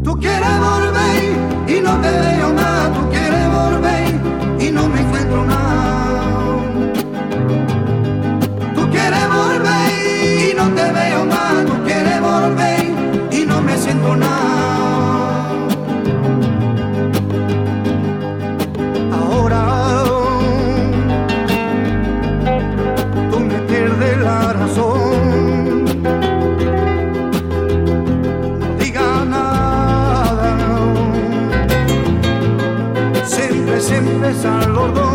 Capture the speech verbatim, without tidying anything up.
Tú quieres volver y no te veo más, tú quieres volver y no me encuentro nada. Tú quieres volver y no te veo más, tú quieres volver y no me siento nada. Ahora tú me pierdes la razón. No digas nada, siempre, siempre sal los dos.